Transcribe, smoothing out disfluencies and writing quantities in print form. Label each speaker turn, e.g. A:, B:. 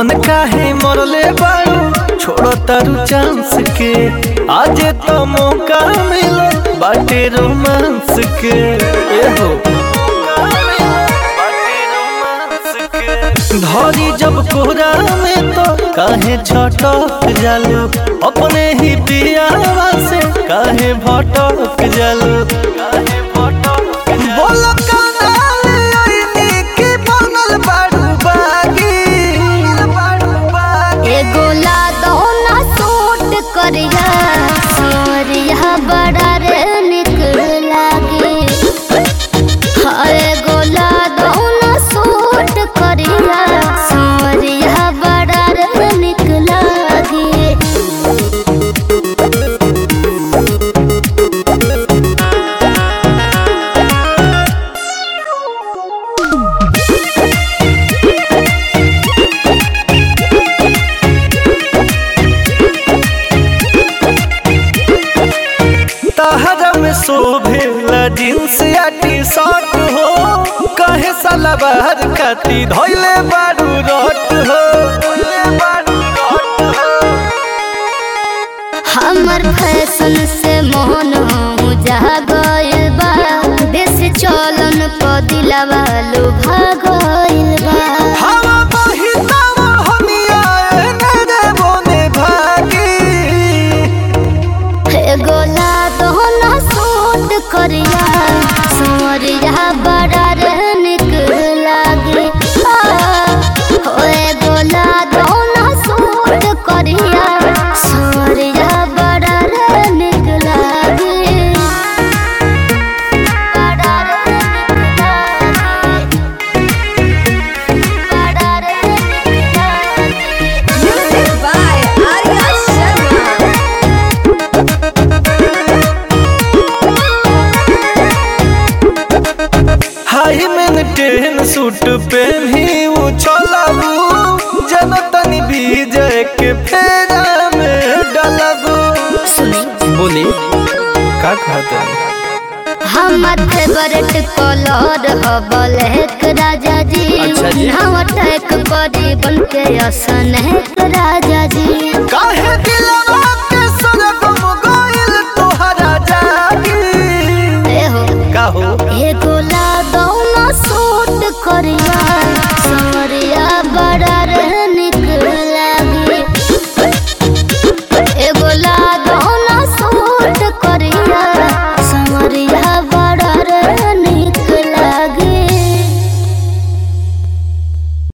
A: मन काहे मरले बारू छोड़ तारू चांस के आज तो मौका मिलो बाटे रोमांस के एहो धरी जब कोहरा में तो काहे छटक जालू अपने ही पियावा से काहे भटक जालू बोलो
B: एगोला दोना सूट करिया सोरिया बड़ा रे निक लागे। एगोला दोना सूट करिया सोरिया बड़ा रे निक लागे।
A: तहरा में शोभेला जींस या टी शर्ट हो कहे साला बाहर खाती धोइले बारू रट हो
B: हमर फैशन से मोहन जा गइल बा देश चलन प दिलवा लुभा गइल बा।
A: हवा बहितावा हमिया एने बोने भागी
B: एगोला दोना सूट करिया सोरिया बड़ा रे निक लागे। एगोला दोना सूट करिया सोरिया बड़ा रे निक लागे। बड़ा रे निक लागे। बड़ा रे निक लागे।
C: Music by Arya Sharma.
A: High maintain suit पहनी वो चलाबू जनतनी विजय के फेरा में डलाबू बोली का कहते
B: हमर फेवरेट कलर ह ब्लैक राजा जी।
A: अच्छा जी।
B: हम अटैक करी बन के असन है राजा जी।
A: काहे दिलवा के संग गम गइल तोहरा जागी
B: ए हो
A: का हो
B: एगोला